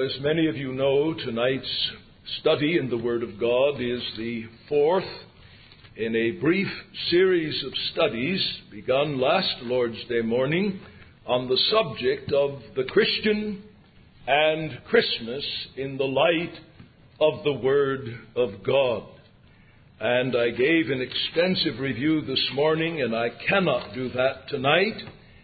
As many of you know, tonight's study in the Word of God is the fourth in a brief series of studies begun last Lord's Day morning on the subject of the Christian and Christmas in the light of the Word of God. And I gave an extensive review this morning, and I cannot do that tonight.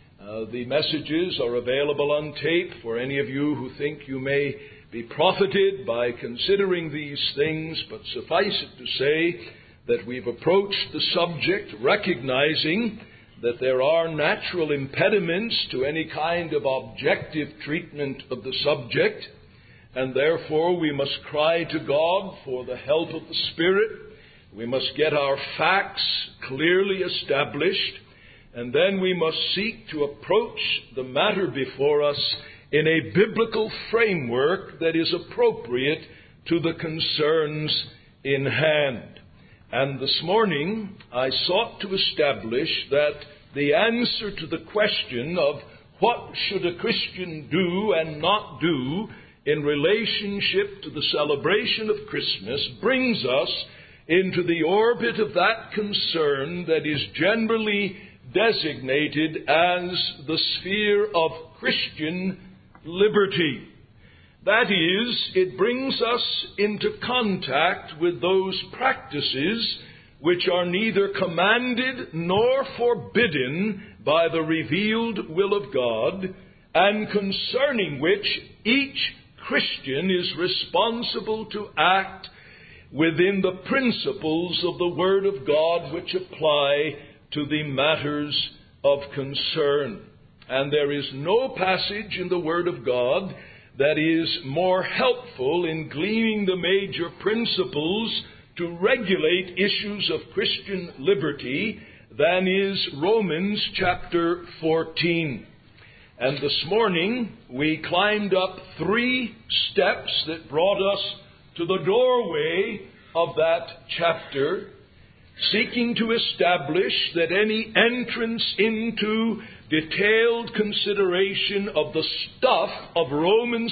The messages are available on tape for any of you who think you may be profited by considering these things, but suffice it to say that we've approached the subject recognizing that there are natural impediments to any kind of objective treatment of the subject, and therefore we must cry to God for the help of the Spirit. We must get our facts clearly established, and then we must seek to approach the matter before us in a biblical framework that is appropriate to the concerns in hand. And this morning I sought to establish that the answer to the question of what should a Christian do and not do in relationship to the celebration of Christmas brings us into the orbit of that concern that is generally designated as the sphere of Christian liberty. That is, it brings us into contact with those practices which are neither commanded nor forbidden by the revealed will of God, and concerning which each Christian is responsible to act within the principles of the Word of God which apply to the matters of concern. And there is no passage in the Word of God that is more helpful in gleaning the major principles to regulate issues of Christian liberty than is Romans chapter 14. And this morning we climbed up 3 steps that brought us to the doorway of that chapter, seeking to establish that any entrance into detailed consideration of the stuff of Romans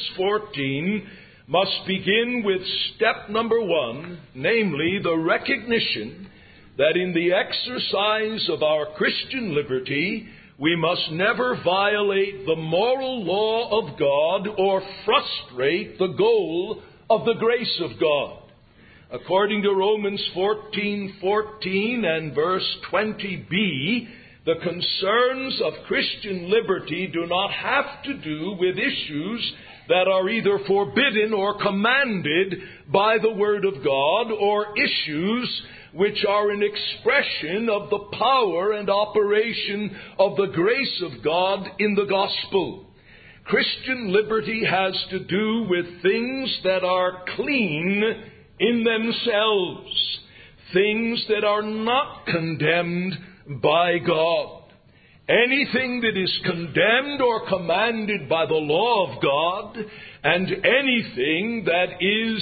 14 must begin with step number 1, namely the recognition that in the exercise of our Christian liberty, we must never violate the moral law of God or frustrate the goal of the grace of God. According to Romans 14:14 and verse 20b, the concerns of Christian liberty do not have to do with issues that are either forbidden or commanded by the Word of God, or issues which are an expression of the power and operation of the grace of God in the gospel. Christian liberty has to do with things that are clean in themselves, things that are not condemned by God. Anything that is condemned or commanded by the law of God, and anything that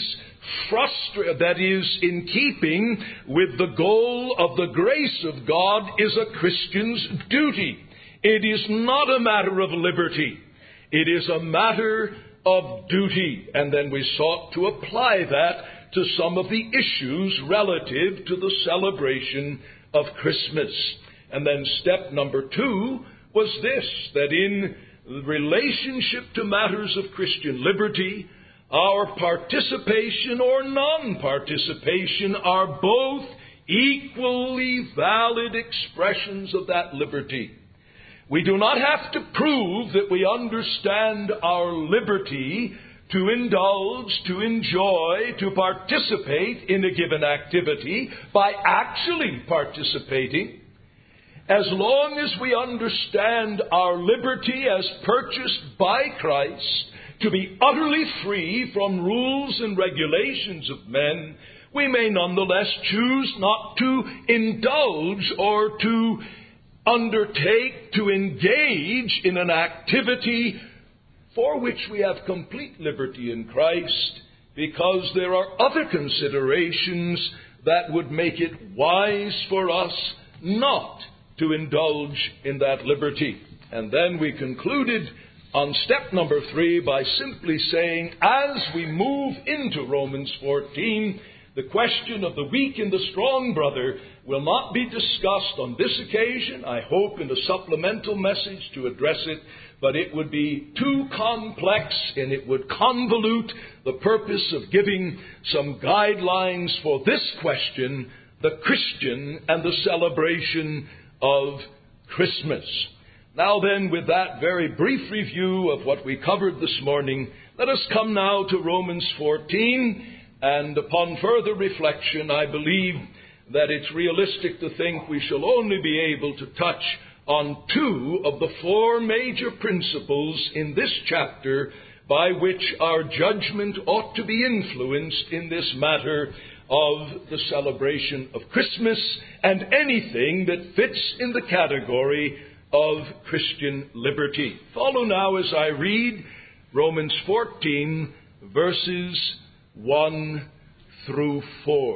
is in keeping with the goal of the grace of God, is a Christian's duty. It is not a matter of liberty. It is a matter of duty. And then we sought to apply that to some of the issues relative to the celebration of Christmas. And then step number 2 was this, that in relationship to matters of Christian liberty, our participation or non-participation are both equally valid expressions of that liberty. We do not have to prove that we understand our liberty to indulge, to enjoy, to participate in a given activity by actually participating. As long as we understand our liberty as purchased by Christ to be utterly free from rules and regulations of men, we may nonetheless choose not to indulge or to undertake to engage in an activity for which we have complete liberty in Christ, because there are other considerations that would make it wise for us not to indulge in that liberty. And then we concluded on step number 3 by simply saying, as we move into Romans 14, the question of the weak and the strong brother will not be discussed on this occasion. I hope in a supplemental message to address it, but it would be too complex and it would convolute the purpose of giving some guidelines for this question, the Christian and the celebration of Christmas. Now then, with that very brief review of what we covered this morning, let us come now to Romans 14. And upon further reflection, I believe that it's realistic to think we shall only be able to touch on 2 of the 4 major principles in this chapter by which our judgment ought to be influenced in this matter of the celebration of Christmas and anything that fits in the category of Christian liberty. Follow now as I read Romans 14, verses 1 through 4.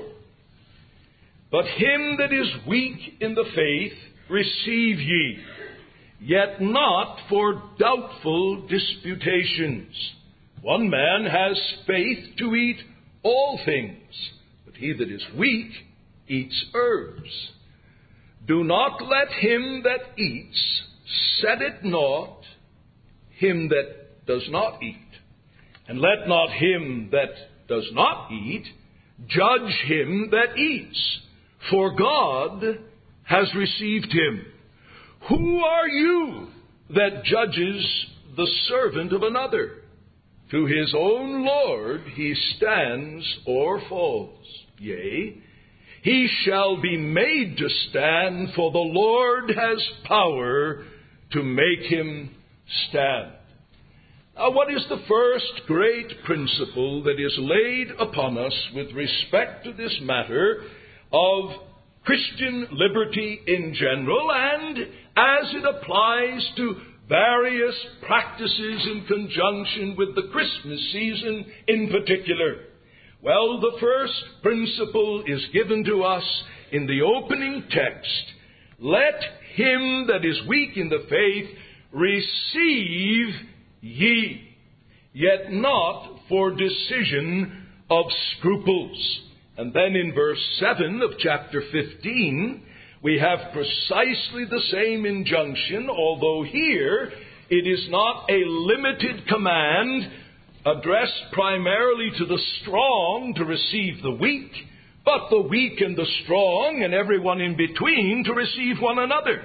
But him that is weak in the faith receive ye, yet not for doubtful disputations. One man has faith to eat all things, but he that is weak eats herbs. Do not let him that eats set at naught him that does not eat, and let not him that does not eat judge him that eats, for God has received him. Who are you that judges the servant of another? To his own Lord he stands or falls. Yea, he shall be made to stand, for the Lord has power to make him stand. Now, what is the first great principle that is laid upon us with respect to this matter of Christian liberty in general, and as it applies to various practices in conjunction with the Christmas season in particular? Well, the first principle is given to us in the opening text. Let him that is weak in the faith receive ye, yet not for decision of scruples. And then in verse 7 of chapter 15, we have precisely the same injunction, although here it is not a limited command addressed primarily to the strong to receive the weak, but the weak and the strong and everyone in between to receive one another.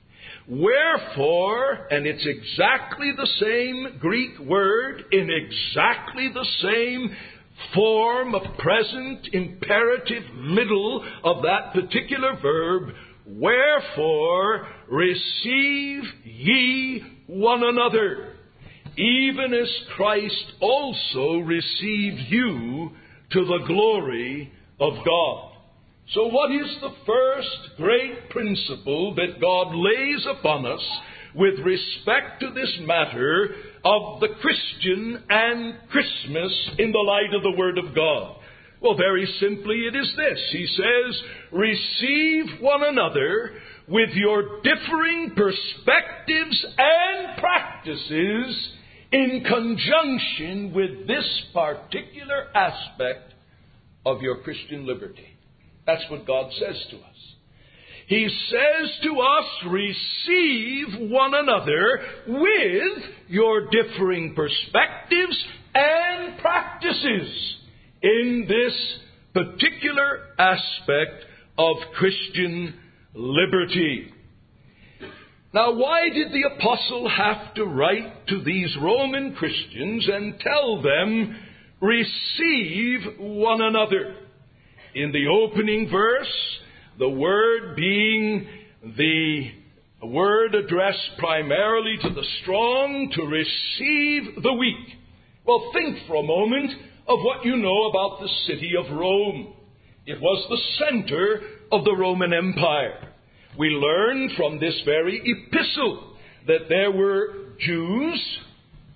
Wherefore, and it's exactly the same Greek word in exactly the same form of present imperative middle of that particular verb, wherefore receive ye one another, even as Christ also received you to the glory of God. So what is the first great principle that God lays upon us with respect to this matter of the Christian and Christmas in the light of the Word of God? Well, very simply it is this. He says, receive one another with your differing perspectives and practices in conjunction with this particular aspect of your Christian liberty. That's what God says to us. He says to us, receive one another with your differing perspectives and practices in this particular aspect of Christian liberty. Now, why did the apostle have to write to these Roman Christians and tell them, receive one another? In the opening verse, the word being the word addressed primarily to the strong, to receive the weak. Well, think for a moment of what you know about the city of Rome. It was the center of the Roman Empire. We learn from this very epistle that there were Jews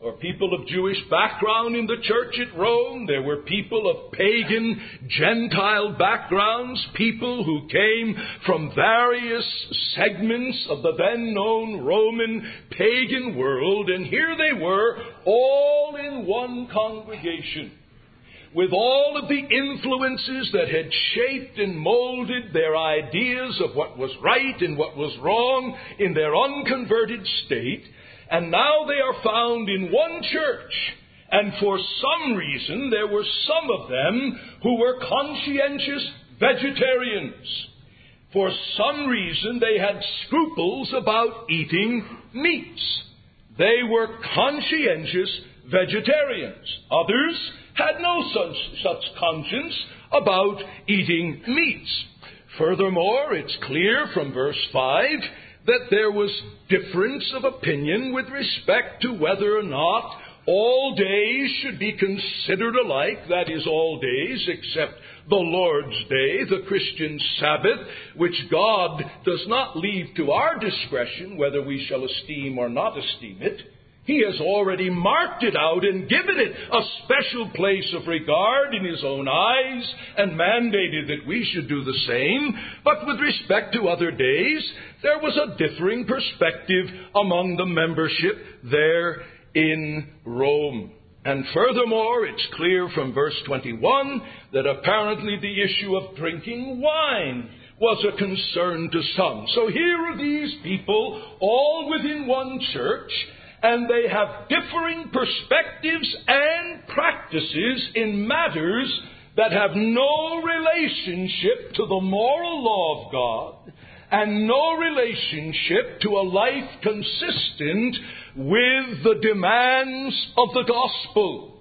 or people of Jewish background in the church at Rome. There were people of pagan, Gentile backgrounds, people who came from various segments of the then known Roman pagan world. And here they were, all in one congregation, with all of the influences that had shaped and molded their ideas of what was right and what was wrong in their unconverted state. And now they are found in one church. And for some reason, there were some of them who were conscientious vegetarians. For some reason, they had scruples about eating meats. They were conscientious vegetarians. Others had no such conscience about eating meats. Furthermore, it's clear from verse 5 that there was difference of opinion with respect to whether or not all days should be considered alike, that is, all days except the Lord's Day, the Christian Sabbath, which God does not leave to our discretion whether we shall esteem or not esteem it. He has already marked it out and given it a special place of regard in His own eyes and mandated that we should do the same. But with respect to other days, there was a differing perspective among the membership there in Rome. And furthermore, it's clear from verse 21 that apparently the issue of drinking wine was a concern to some. So here are these people all within one church, and they have differing perspectives and practices in matters that have no relationship to the moral law of God and no relationship to a life consistent with the demands of the gospel.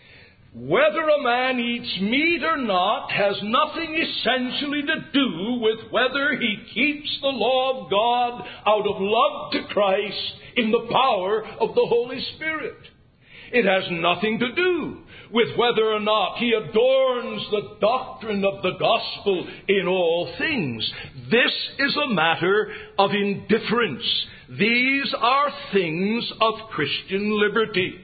Whether a man eats meat or not has nothing essentially to do with whether he keeps the law of God out of love to Christ in the power of the Holy Spirit. It has nothing to do with whether or not he adorns the doctrine of the gospel in all things. This is a matter of indifference. These are things of Christian liberty.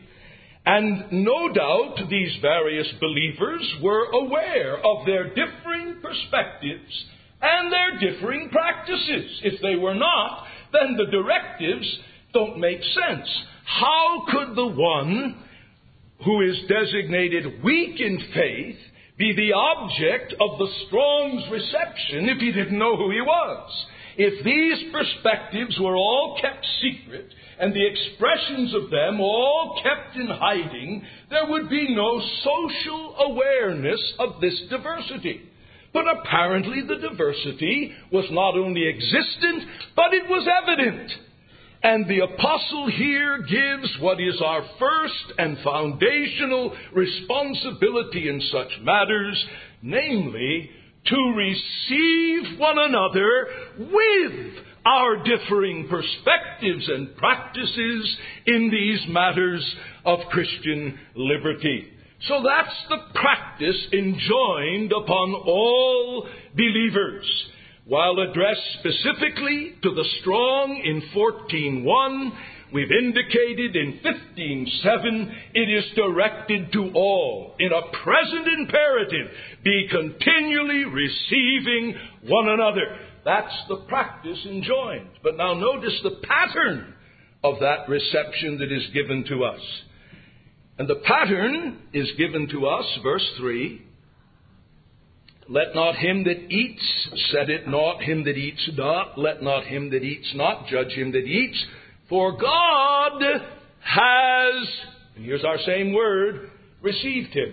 And no doubt these various believers were aware of their differing perspectives and their differing practices. If they were not, then the directives don't make sense. How could the one who is designated weak in faith be the object of the Strong's reception if he didn't know who he was? If these perspectives were all kept secret and the expressions of them all kept in hiding, there would be no social awareness of this diversity. But apparently the diversity was not only existent, but it was evident. And the apostle here gives what is our first and foundational responsibility in such matters, namely, to receive one another with our differing perspectives and practices in these matters of Christian liberty. So that's the practice enjoined upon all believers. While addressed specifically to the strong in 14:1, we've indicated in 15:7, it is directed to all in a present imperative. Be continually receiving one another. That's the practice enjoined. But now notice the pattern of that reception that is given to us. And the pattern is given to us, verse 3. Let not him that eats set it not him that eats not. Let not him that eats not judge him that eats. For God has, and here's our same word, received him.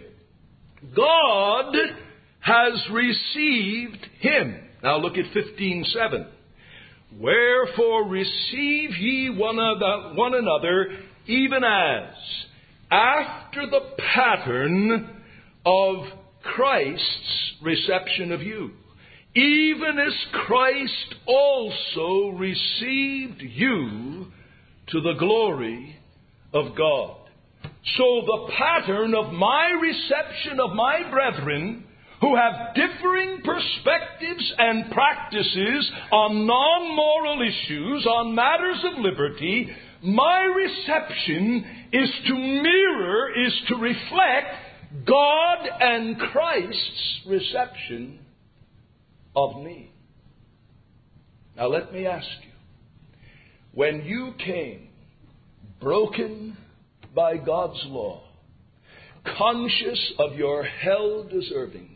God has received him. Now look at 15:7. Wherefore receive ye one another, even as, after the pattern of Christ's reception of you, even as Christ also received you to the glory of God. So the pattern of my reception of my brethren who have differing perspectives and practices on non-moral issues, on matters of liberty, my reception is to mirror, is to reflect God and Christ's reception of me. Now let me ask you, when you came broken by God's law, conscious of your hell deservingness,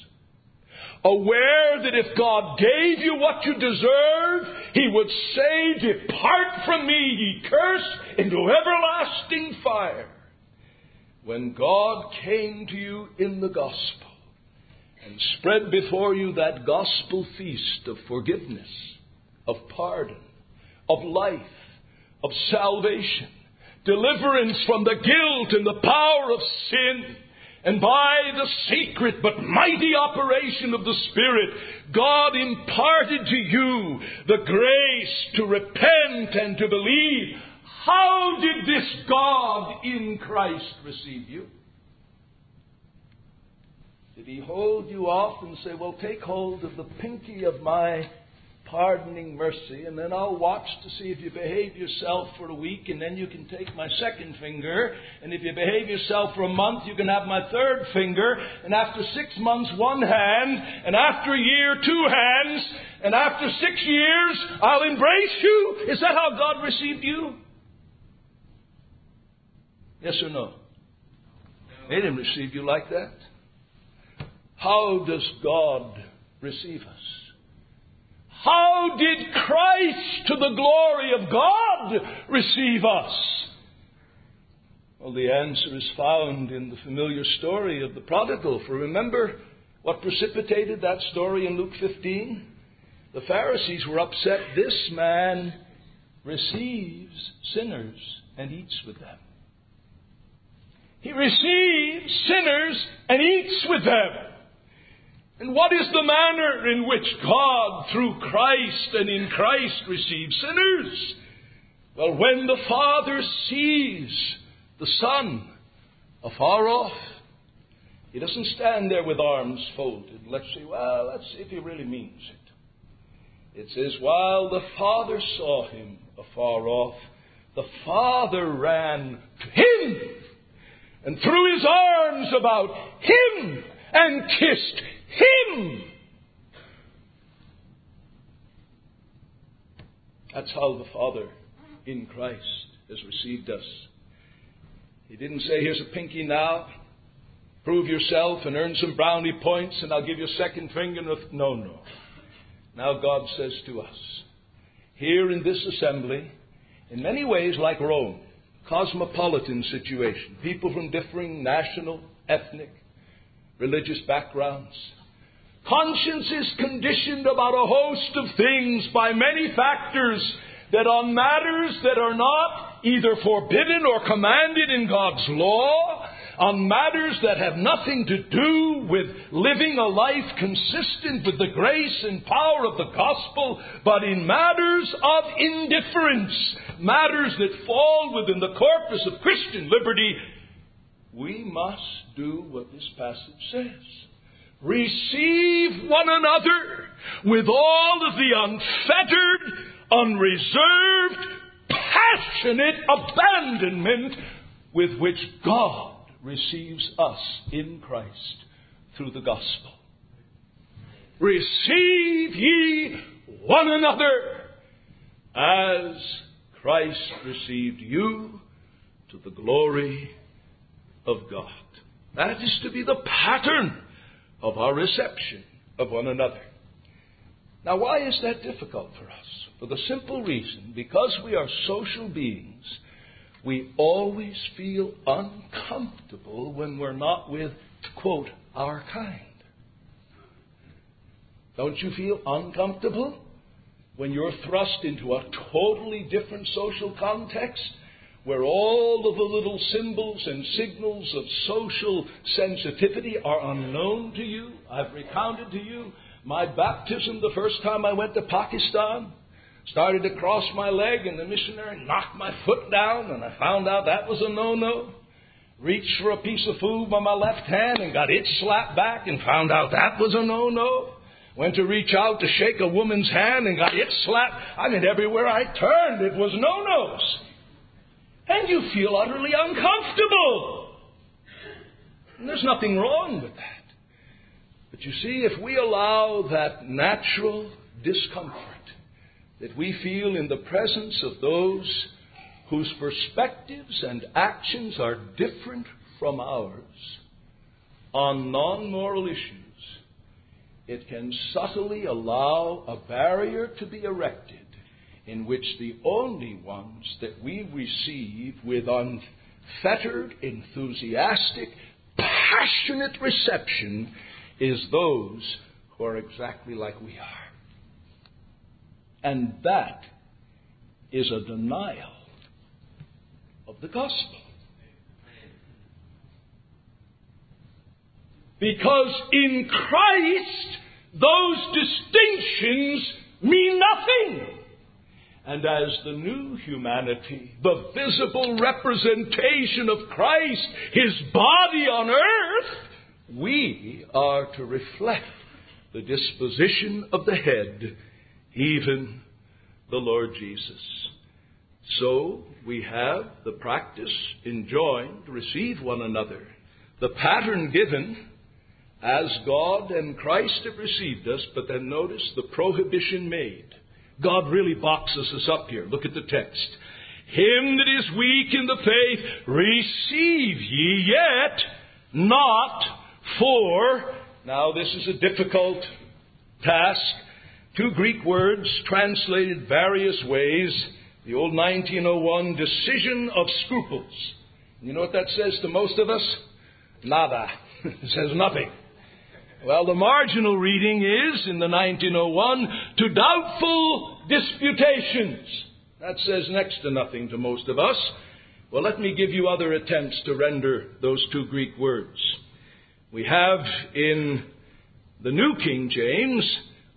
aware that if God gave you what you deserved, He would say, "Depart from me, ye cursed, into everlasting fire." When God came to you in the gospel and spread before you that gospel feast of forgiveness, of pardon, of life, of salvation, deliverance from the guilt and the power of sin, and by the secret but mighty operation of the Spirit, God imparted to you the grace to repent and to believe. How did this God in Christ receive you? Did He hold you off and say, "Well, take hold of the pinky of my pardoning mercy, and then I'll watch to see if you behave yourself for a week, and then you can take my second finger, and if you behave yourself for a month, you can have my third finger, and after 6 months, one hand, and after a year, 2 hands, and after 6 years, I'll embrace you"? Is that how God received you? Yes or no? He didn't receive you like that. How does God receive us? How did Christ, to the glory of God, receive us? Well, the answer is found in the familiar story of the prodigal. For remember what precipitated that story in Luke 15? The Pharisees were upset. This man receives sinners and eats with them. He receives sinners and eats with them. And what is the manner in which God, through Christ and in Christ, receives sinners? Well, when the Father sees the Son afar off, He doesn't stand there with arms folded. Let's see if He really means it. It says, while the Father saw Him afar off, the Father ran to Him and threw His arms about Him and kissed Him. That's how the Father in Christ has received us. He didn't say, "Here's a pinky now. Prove yourself and earn some brownie points and I'll give you a second finger." No. Now God says to us, here in this assembly, in many ways like Rome, cosmopolitan situation, people from differing national, ethnic, religious backgrounds. Conscience is conditioned about a host of things by many factors that on matters that are not either forbidden or commanded in God's law, on matters that have nothing to do with living a life consistent with the grace and power of the gospel, but in matters of indifference, matters that fall within the corpus of Christian liberty, we must do what this passage says. Receive one another with all of the unfettered, unreserved, passionate abandonment with which God receives us in Christ through the gospel. Receive ye one another as Christ received you to the glory of God. That is to be the pattern of our reception of one another. Now, why is that difficult for us? For the simple reason, because we are social beings, we always feel uncomfortable when we're not with, quote, our kind. Don't you feel uncomfortable when you're thrust into a totally different social context, where all of the little symbols and signals of social sensitivity are unknown to you? I've recounted to you my baptism the first time I went to Pakistan. Started to cross my leg, and the missionary knocked my foot down, and I found out that was a no-no. Reached for a piece of food by my left hand and got it slapped back and found out that was a no-no. Went to reach out to shake a woman's hand and got it slapped. I mean, everywhere I turned, it was no-nos. and you feel utterly uncomfortable. And there's nothing wrong with that. But you see, if we allow that natural discomfort that we feel in the presence of those whose perspectives and actions are different from ours on non-moral issues, it can subtly allow a barrier to be erected in which the only ones that we receive with unfettered, enthusiastic, passionate reception is those who are exactly like we are. And that is a denial of the gospel. Because in Christ, those distinctions mean nothing. And as the new humanity, the visible representation of Christ, His body on earth, we are to reflect the disposition of the head, even the Lord Jesus. So we have the practice enjoined to receive one another, the pattern given as God and Christ have received us, but then notice the prohibition made. God really boxes us up here. Look at the text. Him that is weak in the faith, receive ye, yet not for. Now this is a difficult task. Two Greek words translated various ways. The old 1901 decision of scruples. You know what that says to most of us? Nada. It says nothing. Well, the marginal reading is, in the 1901, to doubtful disputations. That says next to nothing to most of us. Well, let me give you other attempts to render those two Greek words. We have in the New King James,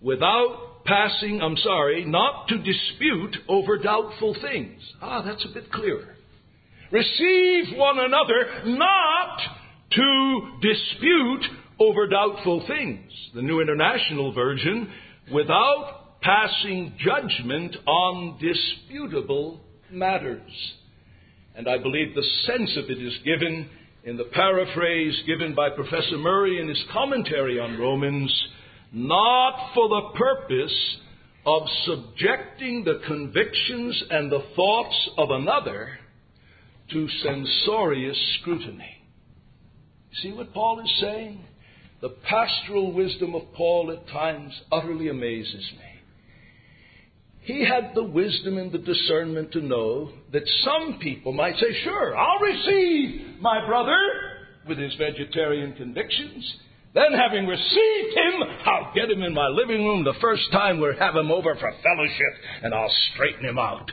not to dispute over doubtful things. That's a bit clearer. Receive one another, not to dispute over doubtful things. The New International Version, without passing judgment on disputable matters. And I believe the sense of it is given in the paraphrase given by Professor Murray in his commentary on Romans, not for the purpose of subjecting the convictions and the thoughts of another to censorious scrutiny. See what Paul is saying? The pastoral wisdom of Paul at times utterly amazes me. He had the wisdom and the discernment to know that some people might say, sure, I'll receive my brother with his vegetarian convictions. Then having received him, I'll get him in my living room the first time we have him over for fellowship, and I'll straighten him out.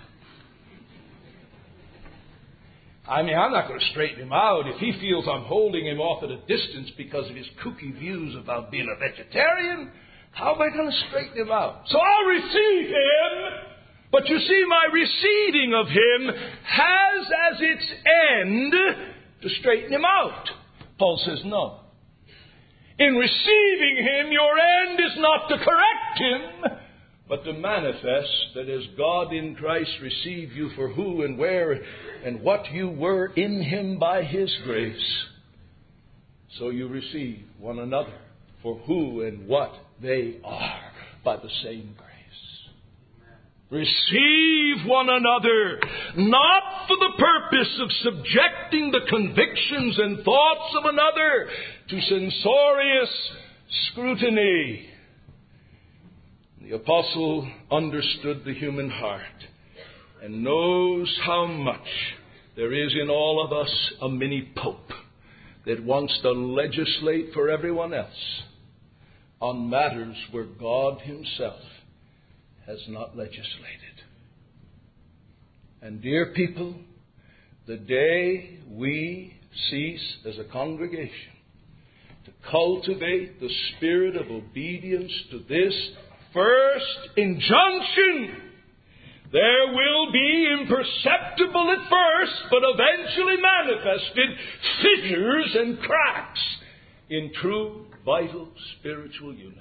I'm not going to straighten him out if he feels I'm holding him off at a distance because of his kooky views about being a vegetarian. How am I going to straighten him out? So I'll receive him. But you see, my receiving of him has as its end to straighten him out. Paul says no. In receiving him, your end is not to correct him, but to manifest that as God in Christ received you for who and where and what you were in him by his grace, so you receive one another for who and what they are by the same grace. Receive one another, not for the purpose of subjecting the convictions and thoughts of another to censorious scrutiny. The apostle understood the human heart and knows how much there is in all of us a mini pope that wants to legislate for everyone else on matters where God himself has not legislated. And dear people, the day we cease as a congregation to cultivate the spirit of obedience to this first injunction, there will be imperceptible at first, but eventually manifested, fissures and cracks in true, vital spiritual unity.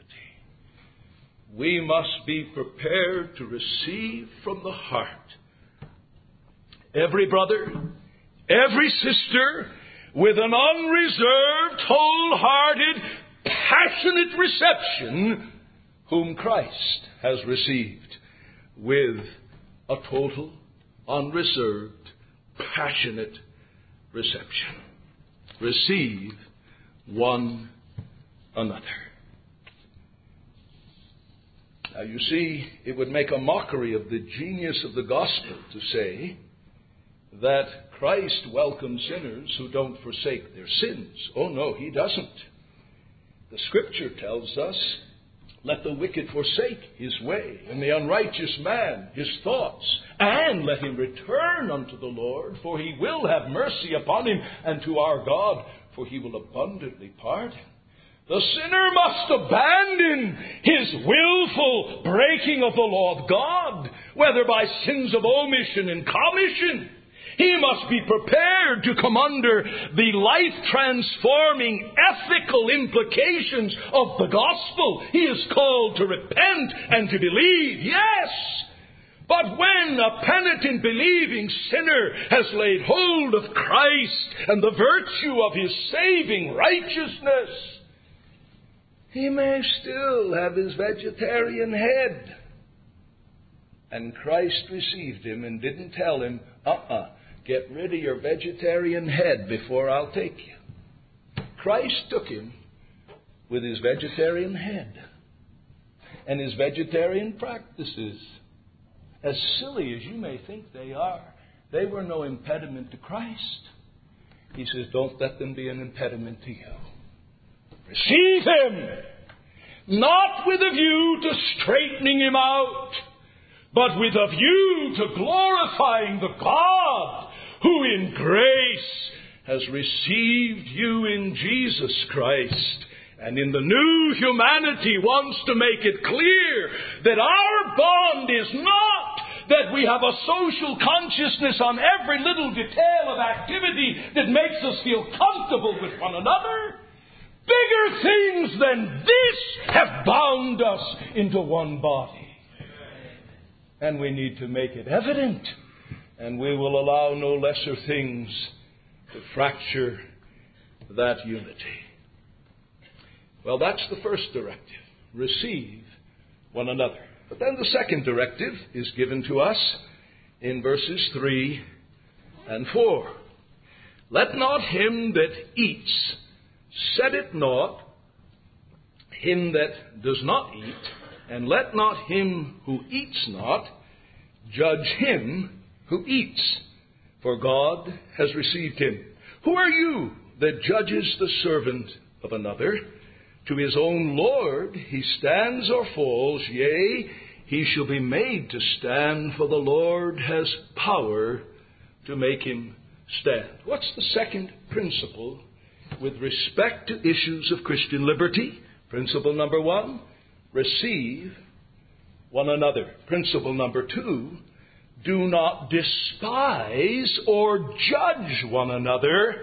We must be prepared to receive from the heart every brother, every sister, with an unreserved, wholehearted, passionate reception, whom Christ has received, with a total, unreserved, passionate reception. Receive one another. Now you see, it would make a mockery of the genius of the gospel to say that Christ welcomes sinners who don't forsake their sins. Oh no, he doesn't. The Scripture tells us, let the wicked forsake his way, and the unrighteous man his thoughts, and let him return unto the Lord, for he will have mercy upon him, and to our God, for he will abundantly pardon. The sinner must abandon his willful breaking of the law of God, whether by sins of omission and commission. He must be prepared to come under the life-transforming ethical implications of the gospel. He is called to repent and to believe, yes. But when a penitent, believing sinner has laid hold of Christ and the virtue of his saving righteousness, he may still have his vegetarian head. And Christ received him and didn't tell him, get rid of your vegetarian head before I'll take you. Christ took him with his vegetarian head and his vegetarian practices. As silly as you may think they are, they were no impediment to Christ. He says, don't let them be an impediment to you. Receive him, not with a view to straightening him out, but with a view to glorifying the God who in grace has received you in Jesus Christ, and in the new humanity wants to make it clear that our bond is not that we have a social consciousness on every little detail of activity that makes us feel comfortable with one another. Bigger things than this have bound us into one body. And we need to make it evident. And we will allow no lesser things to fracture that unity. Well, that's the first directive. Receive one another. But then the second directive is given to us in verses 3 and 4. Let not him that eats set it not him that does not eat, and let not him who eats not judge him who eats, for God has received him. Who are you that judges the servant of another? To his own Lord he stands or falls, yea, he shall be made to stand, for the Lord has power to make him stand. What's the second principle with respect to issues of Christian liberty? Principle number 1, receive one another. Principle number 2, do not despise or judge one another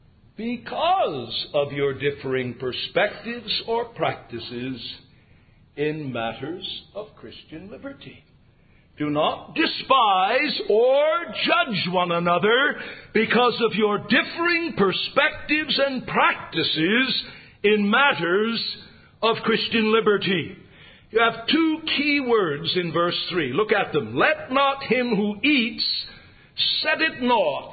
because of your differing perspectives or practices in matters of Christian liberty. Do not despise or judge one another because of your differing perspectives and practices in matters of Christian liberty. You have two key words in verse 3. Look at them. Let not him who eats set it not,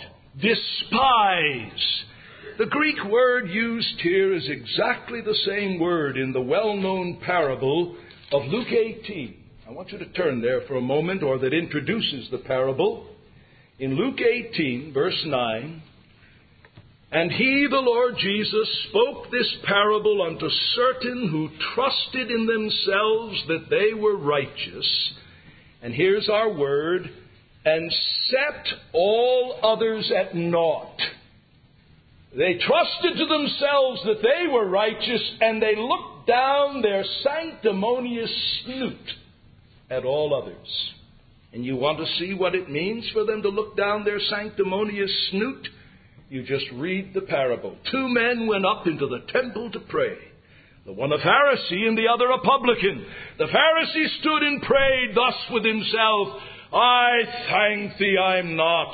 despise. The Greek word used here is exactly the same word in the well-known parable of Luke 18. I want you to turn there for a moment, or that introduces the parable. In Luke 18, verse 9, and he, the Lord Jesus, spoke this parable unto certain who trusted in themselves that they were righteous. And here's our word, and set all others at naught. They trusted to themselves that they were righteous, and they looked down their sanctimonious snoot at all others. And you want to see what it means for them to look down their sanctimonious snoot? You just read the parable. 2 men went up into the temple to pray. The one a Pharisee and the other a publican. The Pharisee stood and prayed thus with himself, I thank thee I'm not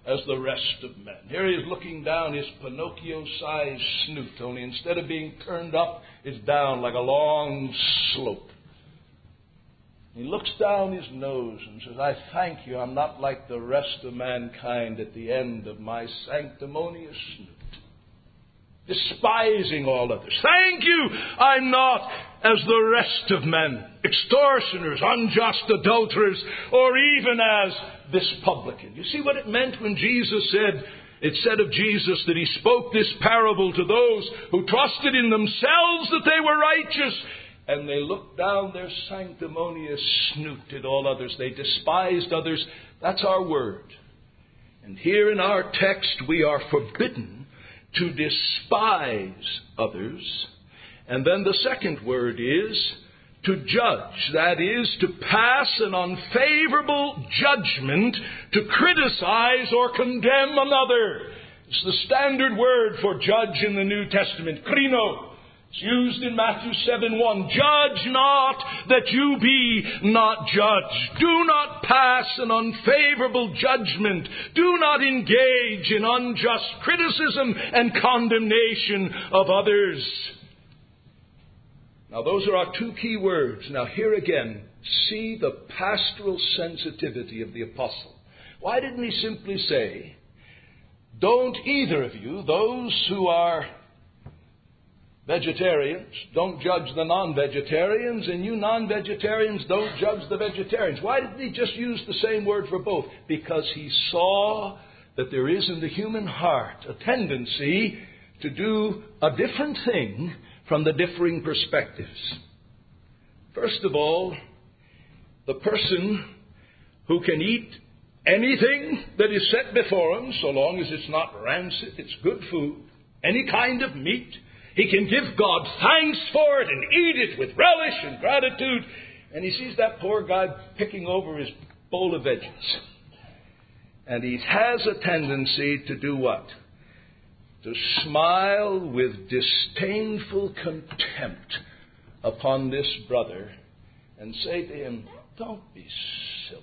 as the rest of men. Here he is looking down his Pinocchio-sized snoot, only instead of being turned up, it's down like a long slope. He looks down his nose and says, I thank you, I'm not like the rest of mankind at the end of my sanctimonious snoot, despising all others. Thank you, I'm not as the rest of men, extortioners, unjust adulterers, or even as this publican. You see what it meant when Jesus said, it said of Jesus that he spoke this parable to those who trusted in themselves that they were righteous, and they looked down their sanctimonious snoot at all others. They despised others. That's our word. And here in our text we are forbidden to despise others. And then the second word is to judge. That is, to pass an unfavorable judgment, to criticize or condemn another. It's the standard word for judge in the New Testament, krino. It's used in Matthew 7:1. Judge not that you be not judged. Do not pass an unfavorable judgment. Do not engage in unjust criticism and condemnation of others. Now those are our two key words. Now here again, see the pastoral sensitivity of the apostle. Why didn't he simply say, don't either of you, those who are vegetarians, don't judge the non-vegetarians, and you non-vegetarians don't judge the vegetarians? Why didn't he just use the same word for both? Because he saw that there is in the human heart a tendency to do a different thing from the differing perspectives. First of all, the person who can eat anything that is set before him, so long as it's not rancid, it's good food, any kind of meat, he can give God thanks for it and eat it with relish and gratitude. And he sees that poor guy picking over his bowl of veggies. And he has a tendency to do what? To smile with disdainful contempt upon this brother and say to him, don't be silly.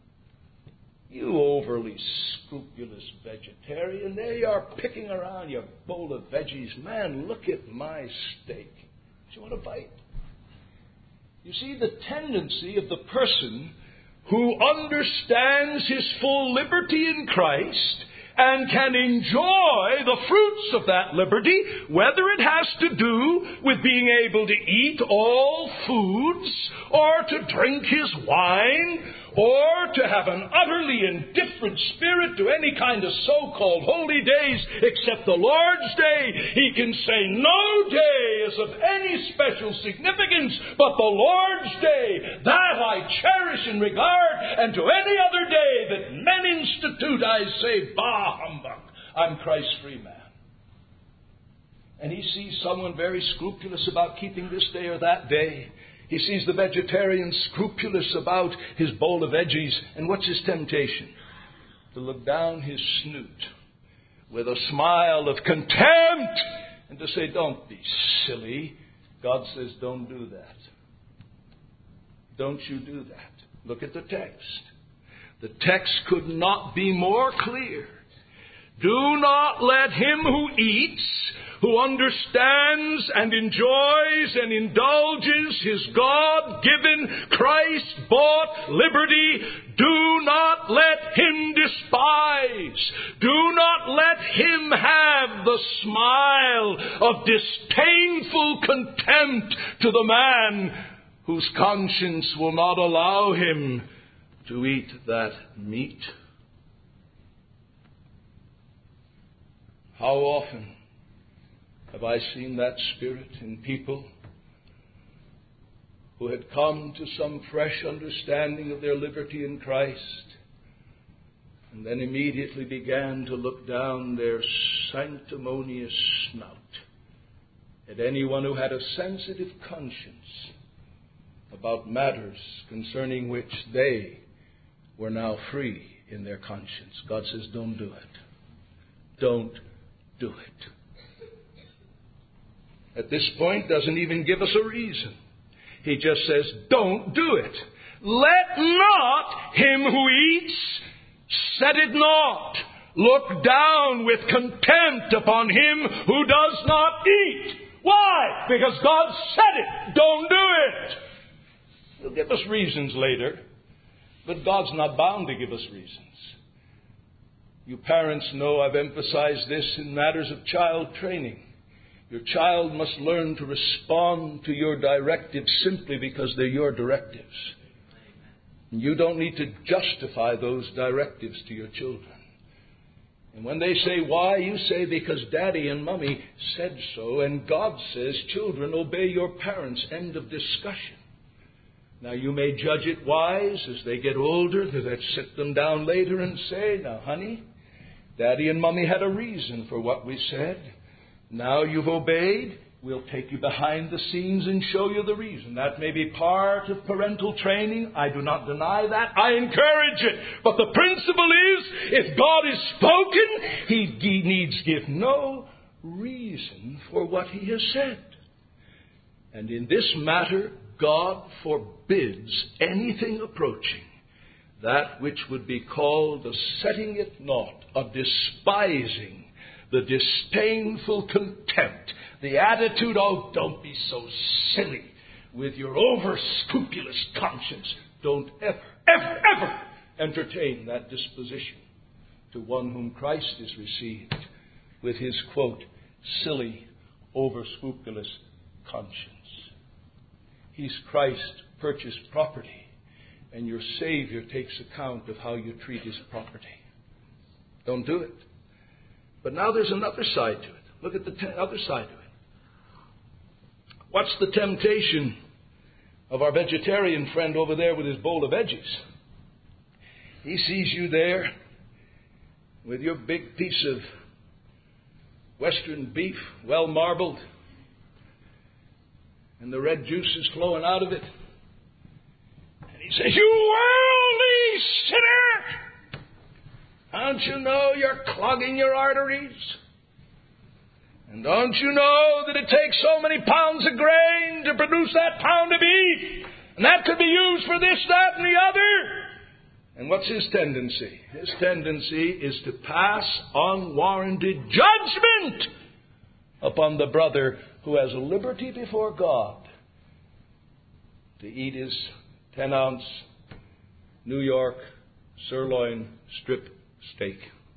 You overly scrupulous vegetarian, there you are picking around your bowl of veggies. Man, look at my steak. Do you want a bite? You see the tendency of the person who understands his full liberty in Christ and can enjoy the fruits of that liberty, whether it has to do with being able to eat all foods, or to drink his wine, or to have an utterly indifferent spirit to any kind of so-called holy days except the Lord's Day. He can say no day is of any special significance but the Lord's Day. That I cherish in regard, and to any other day that men institute I say, bah, humbug, I'm Christ's free man. And he sees someone very scrupulous about keeping this day or that day. He sees the vegetarian scrupulous about his bowl of veggies. And what's his temptation? To look down his snoot with a smile of contempt and to say, don't be silly. God says, don't do that. Don't you do that. Look at the text. The text could not be more clear. Do not let him who eats, who understands and enjoys and indulges his God-given, Christ-bought liberty, do not let him despise. Do not let him have the smile of disdainful contempt to the man whose conscience will not allow him to eat that meat. How often have I seen that spirit in people who had come to some fresh understanding of their liberty in Christ and then immediately began to look down their sanctimonious snout at anyone who had a sensitive conscience about matters concerning which they were now free in their conscience. God says, don't do it. Don't do it. At this point, doesn't even give us a reason. He just says, don't do it. Let not him who eats set it not, Look down with contempt upon him who does not eat. Why? Because God said it. Don't do it. He'll give us reasons later, but God's not bound to give us reasons. You parents know I've emphasized this in matters of child training. Your child must learn to respond to your directives simply because they're your directives. You don't need to justify those directives to your children. And when they say why, you say because Daddy and Mommy said so, and God says, children, obey your parents. End of discussion. Now, you may judge it wise as they get older, that sit them down later and say, now, honey, Daddy and Mommy had a reason for what we said. Now you've obeyed. We'll take you behind the scenes and show you the reason. That may be part of parental training. I do not deny that. I encourage it. But the principle is, if God has spoken, He needs give no reason for what He has said. And in this matter, God forbids anything approaching that which would be called a setting at naught, a despising, the disdainful contempt, the attitude, oh, don't be so silly with your over-scrupulous conscience. Don't ever entertain that disposition to one whom Christ is received with his, quote, silly, over-scrupulous conscience. He's Christ-purchased property, and your Savior takes account of how you treat his property. Don't do it. But now there's another side to it. Look at the other side of it. What's the temptation of our vegetarian friend over there with his bowl of veggies? He sees you there with your big piece of Western beef, well marbled, and the red juice is flowing out of it. And he says, you worldly sinner! Don't you know you're clogging your arteries? And don't you know that it takes so many pounds of grain to produce that pound of beef? And that could be used for this, that, and the other. And what's his tendency? His tendency is to pass unwarranted judgment upon the brother who has a liberty before God to eat his 10-ounce New York sirloin strip steak.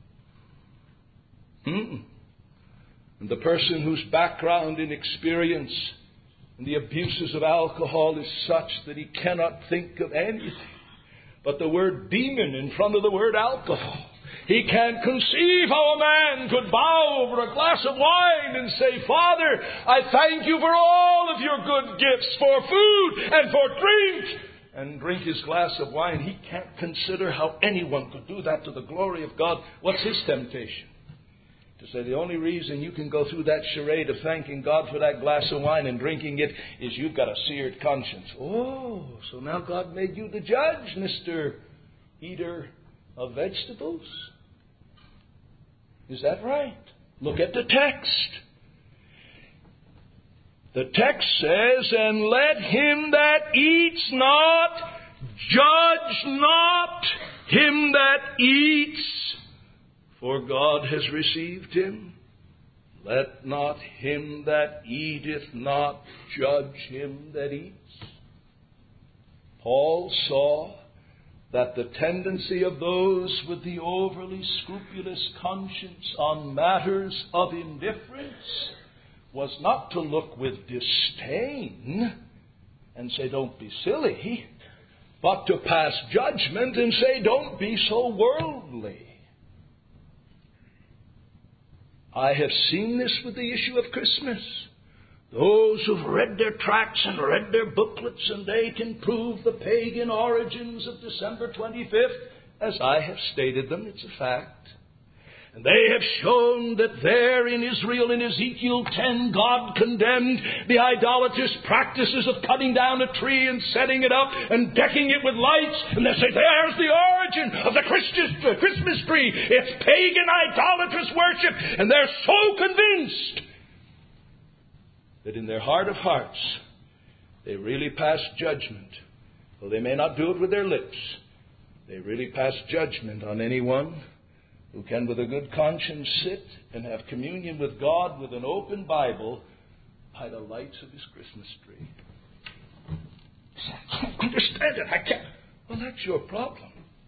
And the person whose background in experience and the abuses of alcohol is such that he cannot think of anything but the word demon in front of the word alcohol. He can't conceive how a man could bow over a glass of wine and say, Father, I thank you for all of your good gifts, for food and for drink, and drink his glass of wine. He can't consider how anyone could do that to the glory of God. What's his temptation? To say the only reason you can go through that charade of thanking God for that glass of wine and drinking it is you've got a seared conscience. Oh, so now God made you the judge, Mr. Eater of vegetables? Is that right? Look at the text. The text says, and let him that eats not judge not him that eats, for God has received him. Let not him that eateth not judge him that eats. Paul saw that the tendency of those with the overly scrupulous conscience on matters of indifference was not to look with disdain and say, don't be silly, but to pass judgment and say, don't be so worldly. I have seen this with the issue of Christmas. Those who've read their tracts and read their booklets, and they can prove the pagan origins of December 25th, as I have stated them, it's a fact. And they have shown that there in Israel, in Ezekiel 10, God condemned the idolatrous practices of cutting down a tree and setting it up and decking it with lights. And they say, there's the origin of the Christmas tree. It's pagan idolatrous worship. And they're so convinced that in their heart of hearts, they really pass judgment. Though they may not do it with their lips, they really pass judgment on anyone who can with a good conscience sit and have communion with God with an open Bible by the lights of his Christmas tree. I can't understand it. I can't. Well, that's your problem.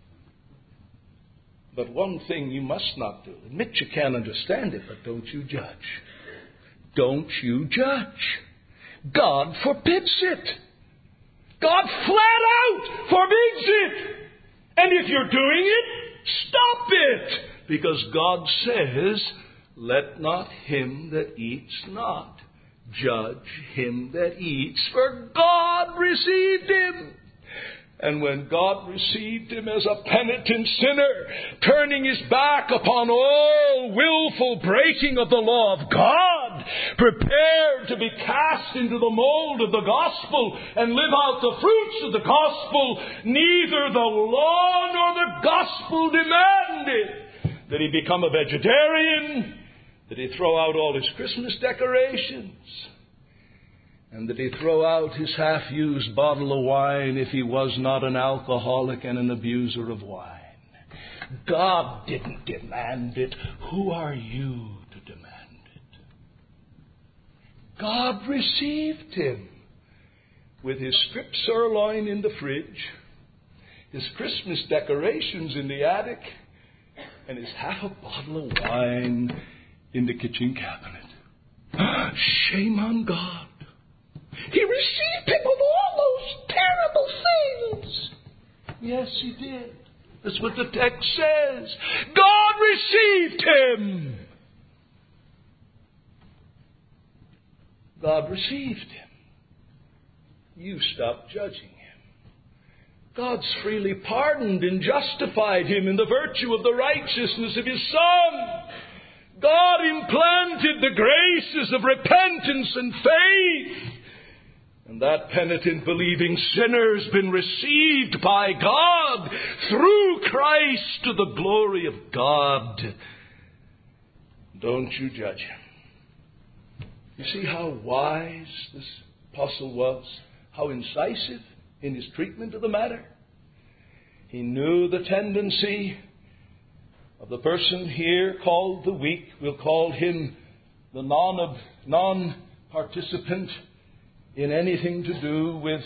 But one thing you must not do. Admit you can't understand it, but don't you judge. Don't you judge. God forbids it. God flat out forbids it. And if you're doing it, stop it. Because God says, let not him that eats not judge him that eats, for God received him. And when God received him as a penitent sinner, turning his back upon all willful breaking of the law of God, prepared to be cast into the mold of the gospel and live out the fruits of the gospel, neither the law nor the gospel demanded that he become a vegetarian, that he throw out all his Christmas decorations, and that he throw out his half-used bottle of wine if he was not an alcoholic and an abuser of wine. God didn't demand it. Who are you to demand it? God received him with his strip sirloin in the fridge, his Christmas decorations in the attic, and his half a bottle of wine in the kitchen cabinet. Shame on God. He received him with all those terrible things. Yes, he did. That's what the text says. God received him. God received him. You stop judging him. God's freely pardoned and justified him in the virtue of the righteousness of his Son. God implanted the graces of repentance and faith. And that penitent, believing sinner has been received by God through Christ to the glory of God. Don't you judge him. You see how wise this apostle was, how incisive in his treatment of the matter. He knew the tendency of the person here called the weak. We'll call him the non-participant in anything to do with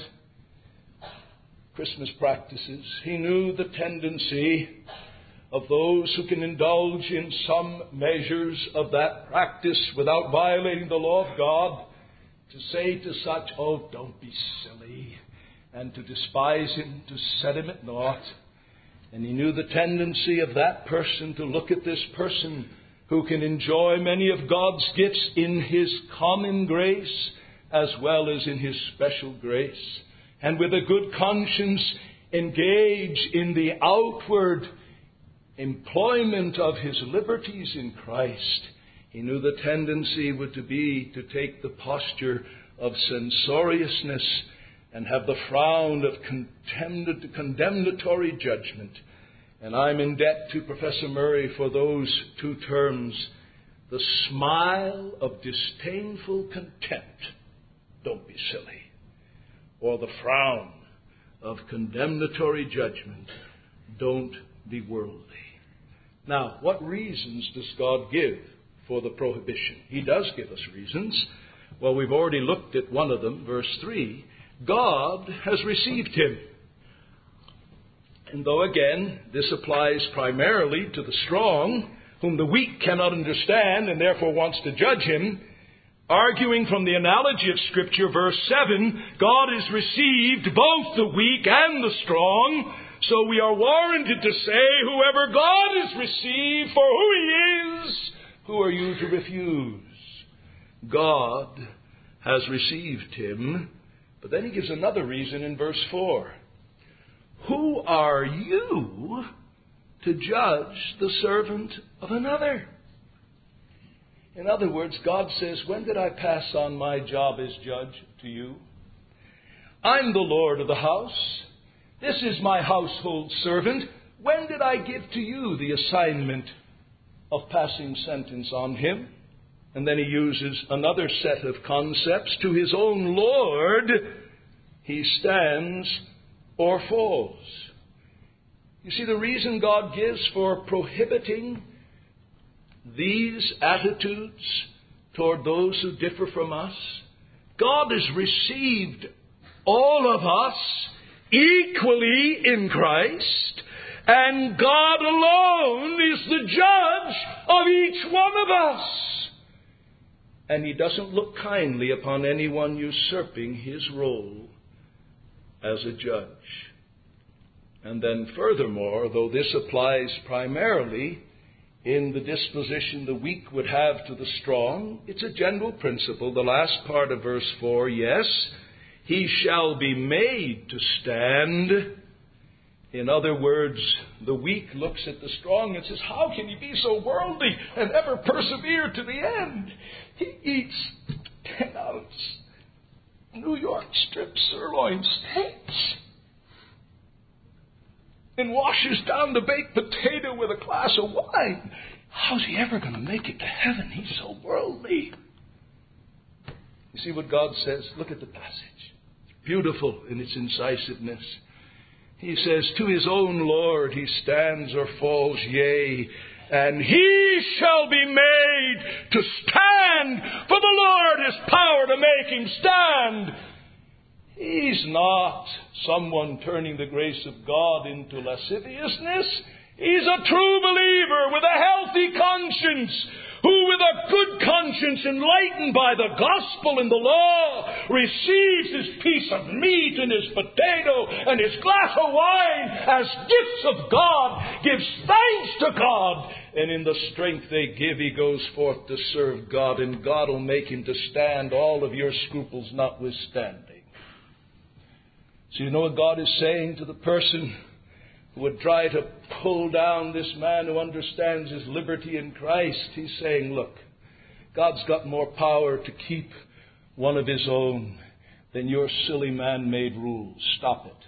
Christmas practices. He knew the tendency of those who can indulge in some measures of that practice without violating the law of God, to say to such, oh, don't be silly, and to despise him, to set him at naught. And he knew the tendency of that person to look at this person who can enjoy many of God's gifts in his common grace as well as in his special grace, and with a good conscience engage in the outward employment of his liberties in Christ. He knew the tendency would be to take the posture of censoriousness and have the frown of condemnatory judgment. And I'm in debt to Professor Murray for those two terms, the smile of disdainful contempt, don't be silly, or the frown of condemnatory judgment, don't be worldly. Now, what reasons does God give for the prohibition? He does give us reasons. Well, we've already looked at one of them, verse 3. God has received him. And though, again, this applies primarily to the strong, whom the weak cannot understand and therefore wants to judge him, arguing from the analogy of Scripture, verse 7, God has received both the weak and the strong, so we are warranted to say, whoever God has received for who he is, who are you to refuse? God has received him. But then he gives another reason in verse 4. Who are you to judge the servant of another? In other words, God says, when did I pass on my job as judge to you? I'm the Lord of the house. This is my household servant. When did I give to you the assignment of passing sentence on him? And then he uses another set of concepts. To his own Lord he stands or falls. You see the reason God gives for prohibiting these attitudes toward those who differ from us? God has received all of us equally in Christ, and God alone is the judge of each one of us. And He doesn't look kindly upon anyone usurping His role as a judge. And then furthermore, though this applies primarily in the disposition the weak would have to the strong, it's a general principle. The last part of verse 4, yes, he shall be made to stand. In other words, the weak looks at the strong and says, how can he be so worldly and ever persevere to the end? He eats 10-ounce New York strip sirloin steaks and washes down the baked potato with a glass of wine. How's he ever going to make it to heaven? He's so worldly. You see what God says? Look at the passage. It's beautiful in its incisiveness. He says, to his own Lord he stands or falls, yea, and he shall be made to stand, for the Lord has power to make him stand. He's not someone turning the grace of God into lasciviousness. He's a true believer with a healthy conscience, who with a good conscience enlightened by the gospel and the law receives his piece of meat and his potato and his glass of wine as gifts of God, gives thanks to God, and in the strength they give he goes forth to serve God, and God will make him to stand, all of your scruples notwithstanding. So you know what God is saying to the person who would try to pull down this man who understands his liberty in Christ? He's saying, look, God's got more power to keep one of his own than your silly man-made rules. Stop it.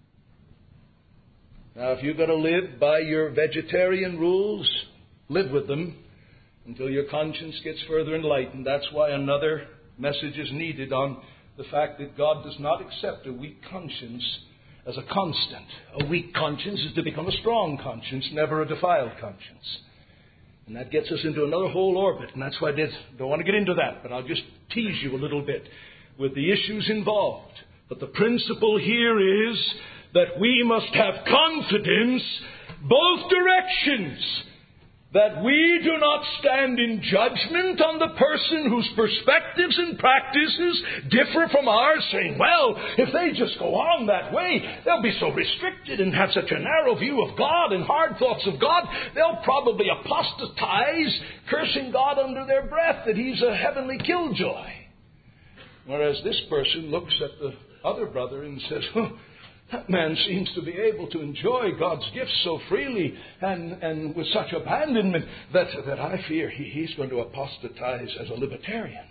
Now, if you're going to live by your vegetarian rules, live with them until your conscience gets further enlightened. That's why another message is needed on the fact that God does not accept a weak conscience as a constant. A weak conscience is to become a strong conscience, never a defiled conscience. And that gets us into another whole orbit, and that's why I don't want to get into that, but I'll just tease you a little bit with the issues involved. But the principle here is that we must have confidence both directions, that we do not stand in judgment on the person whose perspectives and practices differ from ours, saying, well, if they just go on that way, they'll be so restricted and have such a narrow view of God and hard thoughts of God, they'll probably apostatize, cursing God under their breath that he's a heavenly killjoy. Whereas this person looks at the other brother and says, that man seems to be able to enjoy God's gifts so freely and with such abandonment that I fear he's going to apostatize as a libertarian.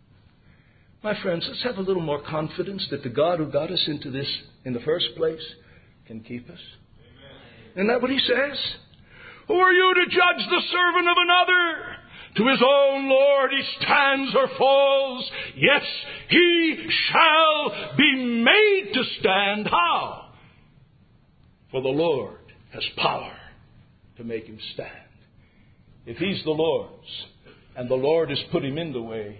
My friends, let's have a little more confidence that the God who got us into this in the first place can keep us. Amen. Isn't that what he says? Who are you to judge the servant of another? To his own Lord he stands or falls. Yes, he shall be made to stand. How? For the Lord has power to make him stand. If he's the Lord's, and the Lord has put him in the way,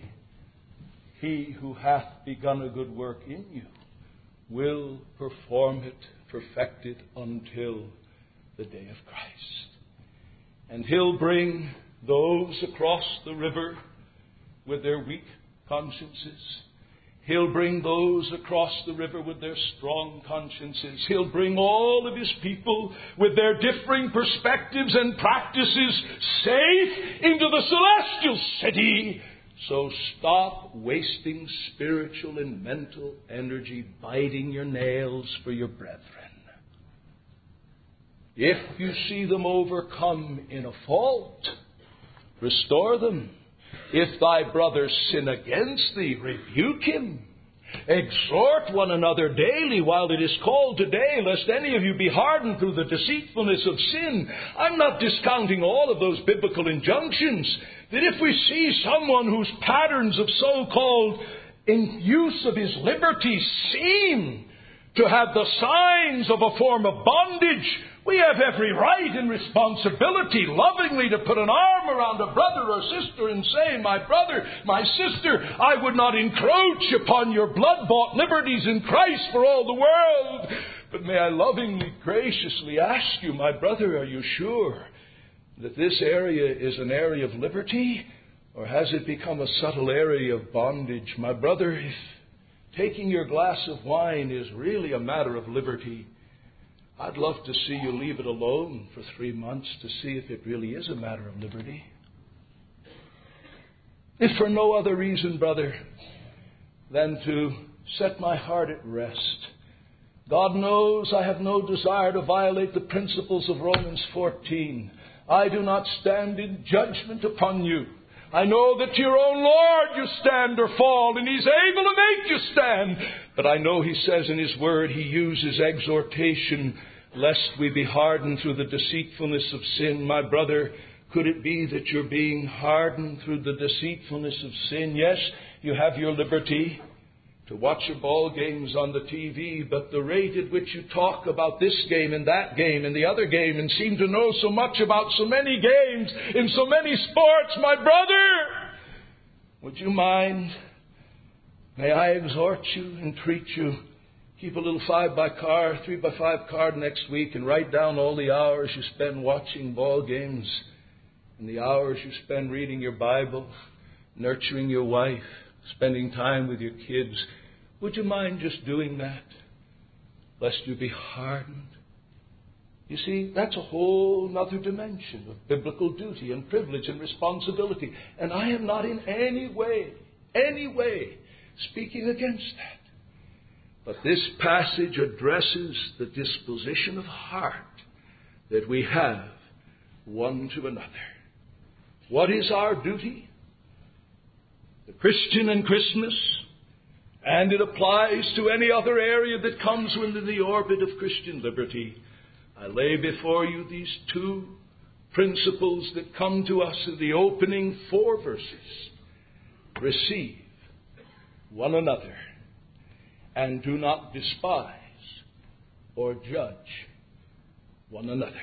he who hath begun a good work in you will perform it, perfect it until the day of Christ. And he'll bring those across the river with their weak consciences. He'll bring those across the river with their strong consciences. He'll bring all of his people with their differing perspectives and practices safe into the celestial city. So stop wasting spiritual and mental energy biting your nails for your brethren. If you see them overcome in a fault, restore them. If thy brother sin against thee, rebuke him. Exhort one another daily while it is called today, lest any of you be hardened through the deceitfulness of sin. I'm not discounting all of those biblical injunctions. That if we see someone whose patterns of so-called use of his liberty seem to have the signs of a form of bondage, We have every right and responsibility lovingly to put an arm around a brother or sister and say, my brother, my sister, I would not encroach upon your blood-bought liberties in Christ for all the world. But may I lovingly, graciously ask you, my brother, are you sure that this area is an area of liberty? Or has it become a subtle area of bondage? My brother, if taking your glass of wine is really a matter of liberty, I'd love to see you leave it alone for 3 months to see if it really is a matter of liberty. If for no other reason, brother, than to set my heart at rest. God knows I have no desire to violate the principles of Romans 14. I do not stand in judgment upon you. I know that to your own Lord you stand or fall, and He's able to make you stand. But I know He says in His Word He uses exhortation, lest we be hardened through the deceitfulness of sin. My brother, could it be that you're being hardened through the deceitfulness of sin? Yes, you have your liberty to watch your ball games on the TV, but the rate at which you talk about this game and that game and the other game and seem to know so much about so many games in so many sports, my brother, would you mind? May I exhort you, entreat you, keep a little 3x5 card next week and write down all the hours you spend watching ball games and the hours you spend reading your Bible, nurturing your wife, spending time with your kids. Would you mind just doing that, lest you be hardened? You see, that's a whole other dimension of biblical duty and privilege and responsibility. And I am not in any way speaking against that. But this passage addresses the disposition of heart that we have one to another. What is our duty? The Christian in Christmas, and it applies to any other area that comes within the orbit of Christian liberty. I lay before you these 2 principles that come to us in the opening 4 verses. Receive one another, and do not despise or judge one another.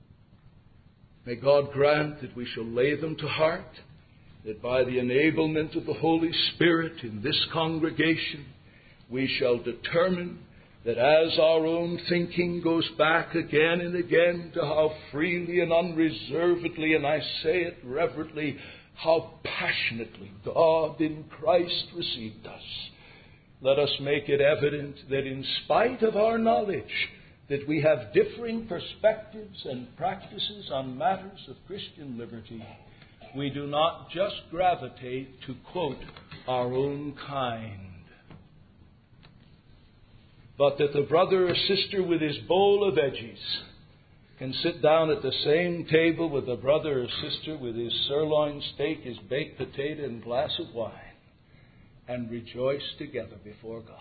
May God grant that we shall lay them to heart, that by the enablement of the Holy Spirit in this congregation, we shall determine that as our own thinking goes back again and again to how freely and unreservedly, and I say it reverently, how passionately God in Christ received us, let us make it evident that in spite of our knowledge that we have differing perspectives and practices on matters of Christian liberty, we do not just gravitate to, quote, our own kind, but that the brother or sister with his bowl of veggies can sit down at the same table with the brother or sister with his sirloin steak, his baked potato, and glass of wine, and rejoice together before God.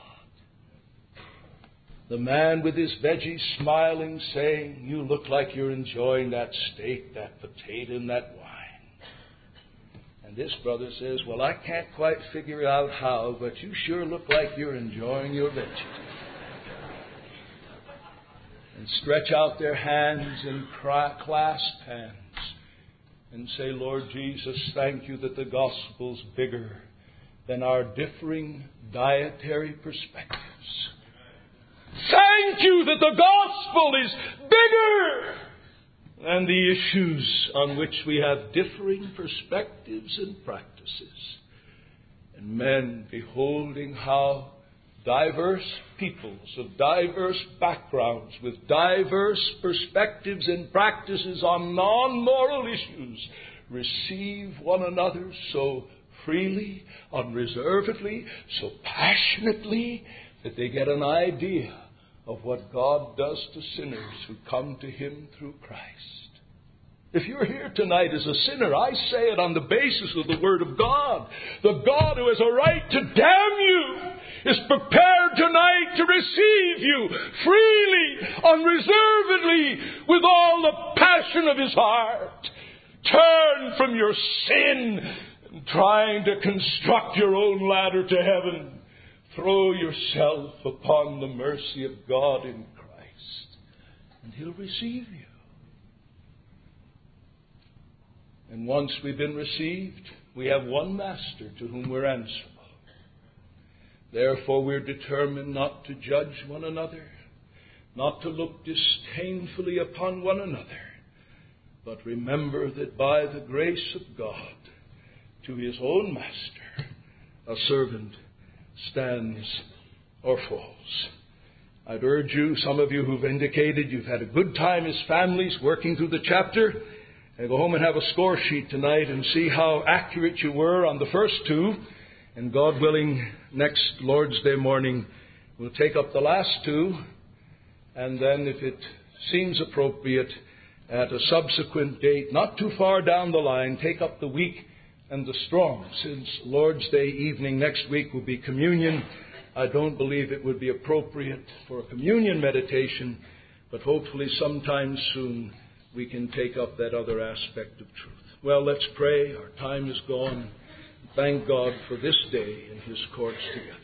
The man with his veggies smiling, saying, you look like you're enjoying that steak, that potato, and that wine. And this brother says, well, I can't quite figure out how, but you sure look like you're enjoying your veggies. And stretch out their hands and clasp hands and say, Lord Jesus, thank you that the gospel's bigger than our differing dietary perspectives. Thank you that the gospel is bigger than the issues on which we have differing perspectives and practices. And men beholding how diverse peoples of diverse backgrounds with diverse perspectives and practices on non-moral issues receive one another so freely, unreservedly, so passionately that they get an idea of what God does to sinners who come to Him through Christ. If you're here tonight as a sinner, I say it on the basis of the Word of God. The God who has a right to damn you is prepared tonight to receive you freely, unreservedly, with all the passion of His heart. Turn from your sin and trying to construct your own ladder to heaven. Throw yourself upon the mercy of God in Christ and He'll receive you. And once we've been received, we have one Master to whom we're answerable. Therefore, we're determined not to judge one another, not to look disdainfully upon one another, but remember that by the grace of God, to His own Master, a servant stands or falls. I'd urge you, some of you who've indicated you've had a good time as families working through the chapter, and go home and have a score sheet tonight and see how accurate you were on the first two. And God willing, next Lord's Day morning, we'll take up the last two. And then, if it seems appropriate, at a subsequent date, not too far down the line, take up the weak and the strong. Since Lord's Day evening next week will be communion, I don't believe it would be appropriate for a communion meditation, but hopefully sometime soon we can take up that other aspect of truth. Well, let's pray. Our time is gone. Thank God for this day in His courts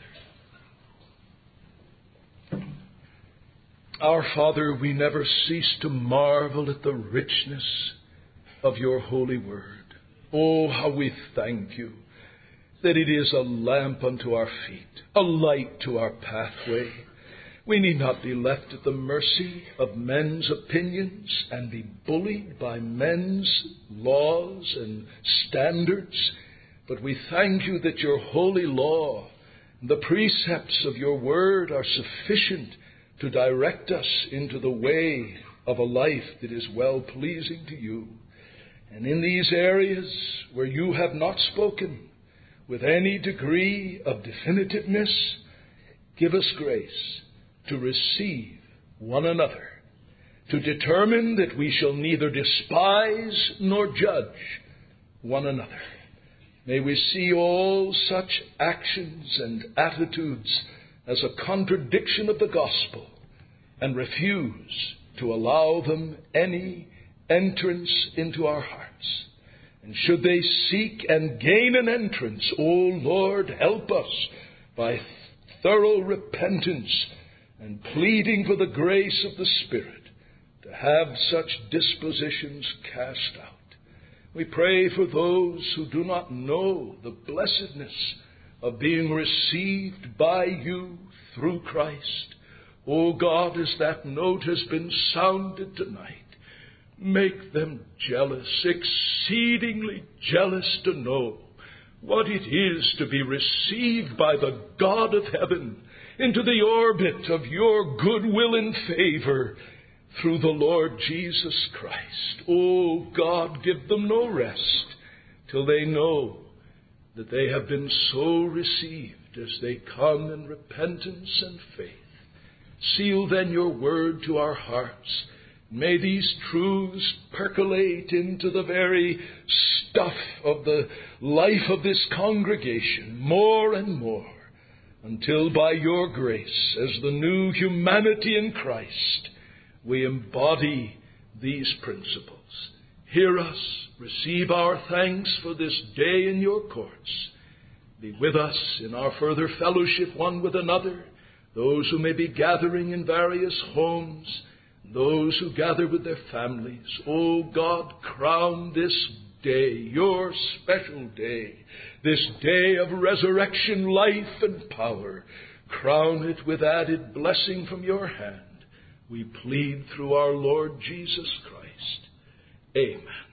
together. Our Father, we never cease to marvel at the richness of Your holy word. Oh, how we thank You that it is a lamp unto our feet, a light to our pathway. We need not be left at the mercy of men's opinions and be bullied by men's laws and standards. But we thank You that Your holy law and the precepts of Your word are sufficient to direct us into the way of a life that is well-pleasing to You. And in these areas where You have not spoken with any degree of definitiveness, give us grace to receive one another, to determine that we shall neither despise nor judge one another. May we see all such actions and attitudes as a contradiction of the gospel and refuse to allow them any entrance into our hearts. And should they seek and gain an entrance, O Lord, help us by thorough repentance and pleading for the grace of the Spirit to have such dispositions cast out. We pray for those who do not know the blessedness of being received by You through Christ. O God, as that note has been sounded tonight, make them jealous, exceedingly jealous, to know what it is to be received by the God of heaven into the orbit of Your goodwill and favor through the Lord Jesus Christ. Oh God, give them no rest till they know that they have been so received as they come in repentance and faith. Seal then Your word to our hearts. May these truths percolate into the very stuff of the life of this congregation more and more, until by Your grace, as the new humanity in Christ, we embody these principles. Hear us, receive our thanks for this day in Your courts. Be with us in our further fellowship one with another, those who may be gathering in various homes, those who gather with their families. O God, crown this day, Your special day, this day of resurrection, life, and power. Crown it with added blessing from Your hand. We plead through our Lord Jesus Christ. Amen.